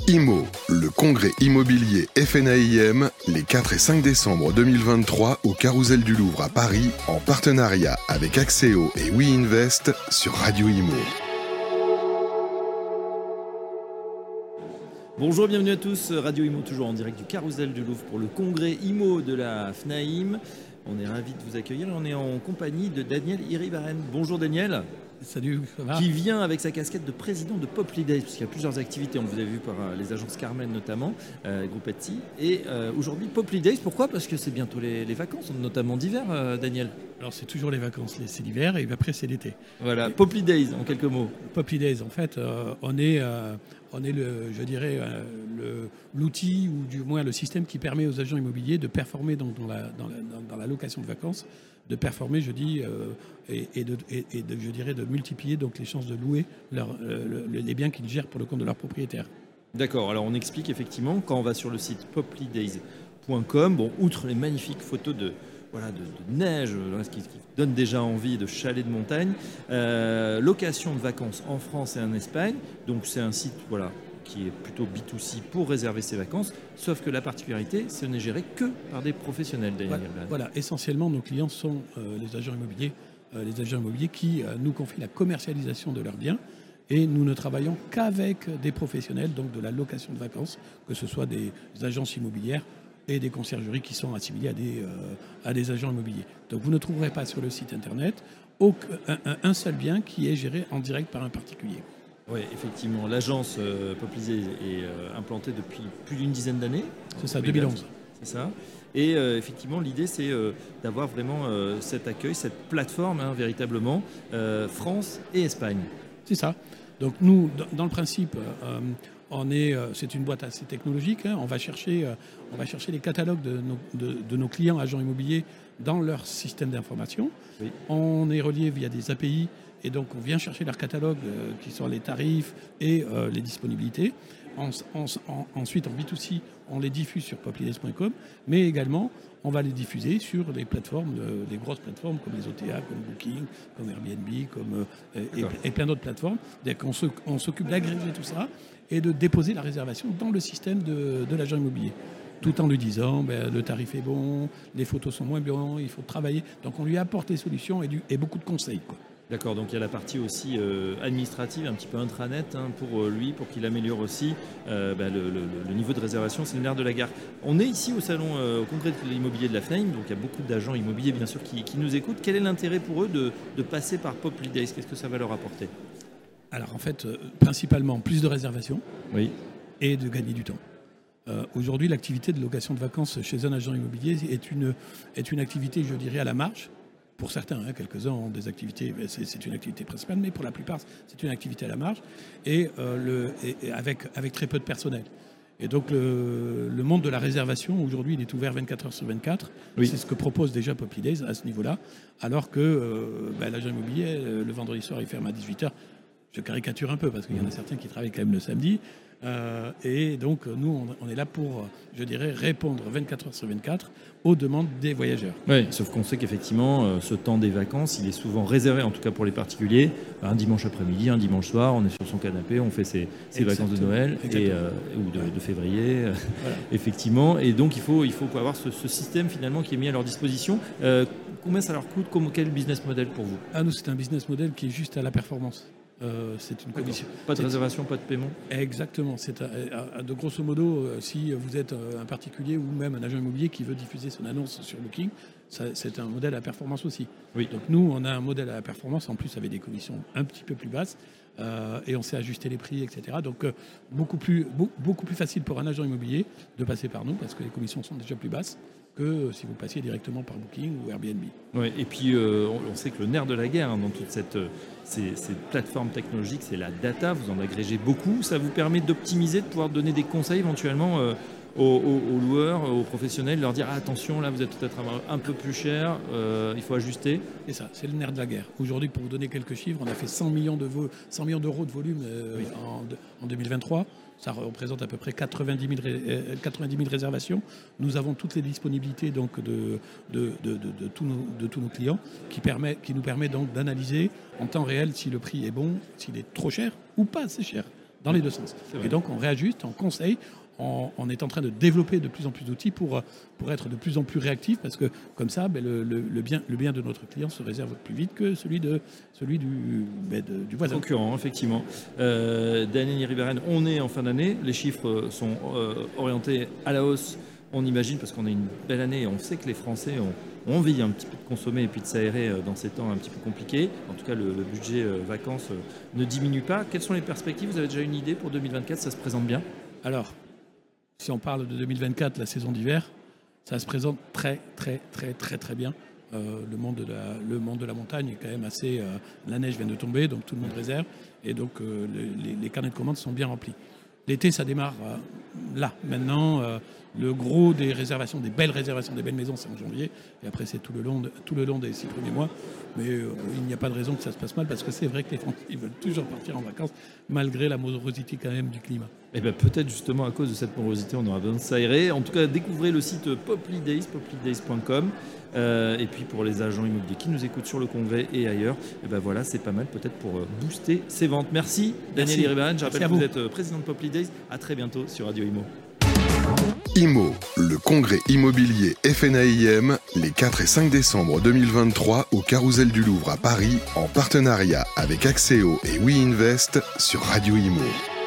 IMO, le congrès immobilier FNAIM, les 4 et 5 décembre 2023 au Carrousel du Louvre à Paris, en partenariat avec Axéo et WeInvest sur Radio IMO. Bonjour, bienvenue à tous. Radio IMO, toujours en direct du Carrousel du Louvre pour le congrès IMO de la FNAIM. On est ravis de vous accueillir. On est en compagnie de Daniel Iribarren. Bonjour Daniel. Salut, ça va ? Qui vient avec sa casquette de président de Populi Days, parce qu'il y a plusieurs activités, on vous a vu par les agences Carmen notamment, groupe Etsy. Et aujourd'hui, Populi Days, pourquoi ? Parce que c'est bientôt les vacances, notamment d'hiver, Daniel. Alors c'est toujours les vacances, c'est l'hiver et après c'est l'été. Voilà, Populi Days en quelques mots. Populi Days, en fait, on est l'outil ou du moins le système qui permet aux agents immobiliers de performer dans la location de vacances, de performer, de multiplier donc les chances de louer les biens qu'ils gèrent pour le compte de leurs propriétaires. D'accord, alors on explique effectivement, quand on va sur le site populidays.com, bon, outre les magnifiques photos de neige, ce qui donne déjà envie de chalets de montagne, location de vacances en France et en Espagne, donc c'est un site qui est plutôt B2C pour réserver ses vacances, sauf que la particularité, ce n'est géré que par des professionnels. Voilà, essentiellement nos clients sont les agents immobiliers qui nous confient la commercialisation de leurs biens. Et nous ne travaillons qu'avec des professionnels, donc de la location de vacances, que ce soit des agences immobilières et des conciergeries qui sont assimilées à des agents immobiliers. Donc vous ne trouverez pas sur le site internet un seul bien qui est géré en direct par un particulier. Oui, effectivement, l'agence Populi Days est implantée depuis plus d'une dizaine d'années. C'est ça, 2011. C'est ça. Et effectivement, l'idée, c'est d'avoir vraiment cet accueil, cette plateforme, véritablement, France et Espagne. C'est ça. Donc nous, dans le principe, c'est une boîte assez technologique. On va chercher les catalogues de nos clients agents immobiliers dans leur système d'information. Oui. On est relié via des API et donc on vient chercher leurs catalogues qui sont les tarifs et les disponibilités. Ensuite, en B2C, on les diffuse sur populidays.com, mais également, on va les diffuser sur des plateformes, des grosses plateformes comme les OTA, comme Booking, comme Airbnb, et plein d'autres plateformes. On s'occupe d'agréger tout ça et de déposer la réservation dans le système de l'agent immobilier, tout en lui disant le tarif est bon, les photos sont moins bien, il faut travailler. Donc on lui apporte les solutions et beaucoup de conseils, quoi. D'accord, donc il y a la partie aussi administrative, un petit peu intranet pour lui, pour qu'il améliore aussi le niveau de réservation, c'est le nerf de la guerre. On est ici au salon, au congrès de l'immobilier de la FNAIM, donc il y a beaucoup d'agents immobiliers bien sûr qui nous écoutent. Quel est l'intérêt pour eux de passer par Populi Days ? Qu'est-ce que ça va leur apporter ? Alors en fait, principalement plus de réservations, oui, et de gagner du temps. Aujourd'hui, l'activité de location de vacances chez un agent immobilier est une activité, je dirais, à la marge. Pour certains, quelques-uns ont des activités, c'est une activité principale, mais pour la plupart, c'est une activité à la marge et avec très peu de personnel. Et donc, le monde de la réservation, aujourd'hui, il est ouvert 24 heures sur 24. Oui. C'est ce que propose déjà Populi Days à ce niveau-là. Alors que l'agent immobilier, le vendredi soir, il ferme à 18h. Je caricature un peu parce qu'il y en a certains qui travaillent quand même le samedi. Et donc, nous, on est là pour, je dirais, répondre 24 heures sur 24 aux demandes des voyageurs. Oui, sauf qu'on sait qu'effectivement, ce temps des vacances, il est souvent réservé, en tout cas pour les particuliers, un dimanche après-midi, un dimanche soir, on est sur son canapé, on fait ses vacances de Noël ou de février, voilà. Effectivement. Et donc, il faut avoir ce système finalement qui est mis à leur disposition. Combien ça leur coûte ? Quel business model pour vous ? Nous, c'est un business model qui est juste à la performance. C'est une commission. Pas de réservation, pas de paiement ? Exactement. C'est de grosso modo, si vous êtes un particulier ou même un agent immobilier qui veut diffuser son annonce sur Booking, c'est un modèle à performance aussi. Oui. Donc nous, on a un modèle à performance en plus avec des commissions un petit peu plus basses et on sait ajuster les prix, etc. Donc beaucoup plus facile pour un agent immobilier de passer par nous parce que les commissions sont déjà plus basses que si vous passiez directement par Booking ou Airbnb. Oui, et puis on sait que le nerf de la guerre dans toute cette plateforme technologique, c'est la data. Vous en agrégez beaucoup. Ça vous permet d'optimiser, de pouvoir donner des conseils éventuellement aux loueurs, aux professionnels, leur dire attention, là vous êtes peut-être un peu plus cher, il faut ajuster. Et ça, c'est le nerf de la guerre. Aujourd'hui, pour vous donner quelques chiffres, on a fait 100 millions d'euros de volume en 2023. Ça représente à peu près 90 000 réservations. Nous avons toutes les disponibilités donc, de tous nos clients qui nous permet donc d'analyser en temps réel si le prix est bon, s'il est trop cher ou pas assez cher. dans les deux sens. Et donc on réajuste, on conseille, on est en train de développer de plus en plus d'outils pour être de plus en plus réactif, parce que comme ça, le bien de notre client se réserve plus vite que celui du voisin. Concurrent, effectivement. Daniel Ribéren, on est en fin d'année, les chiffres sont orientés à la hausse, on imagine, parce qu'on a une belle année et on sait que les Français ont envie un petit peu de consommer et puis de s'aérer dans ces temps un petit peu compliqués. En tout cas, le budget vacances ne diminue pas. Quelles sont les perspectives? Vous avez déjà une idée pour 2024? Ça se présente bien? Alors, si on parle de 2024, la saison d'hiver, ça se présente très bien. Le monde de la montagne est quand même assez... la neige vient de tomber, donc tout le monde réserve. Et donc, les carnets de commandes sont bien remplis. L'été, ça démarre là. Maintenant, le gros des réservations, des belles maisons, c'est en janvier. Et après, c'est tout le long des 6 premiers mois. Mais il n'y a pas de raison que ça se passe mal, parce que c'est vrai que les Français ils veulent toujours partir en vacances, malgré la morosité quand même du climat. Et bien peut-être justement à cause de cette morosité, on aura besoin de s'aérer. En tout cas, découvrez le site Poply Days, poplydays.com. Et puis pour les agents immobiliers qui nous écoutent sur le congrès et ailleurs, et ben voilà, c'est pas mal peut-être pour booster ses ventes. Merci Daniel Ribéren. Je rappelle que vous êtes président de Poply Days. À très bientôt sur Radio Imo. IMO, le congrès immobilier FNAIM, les 4 et 5 décembre 2023 au Carrousel du Louvre à Paris, en partenariat avec Axéo et WeInvest sur Radio Imo.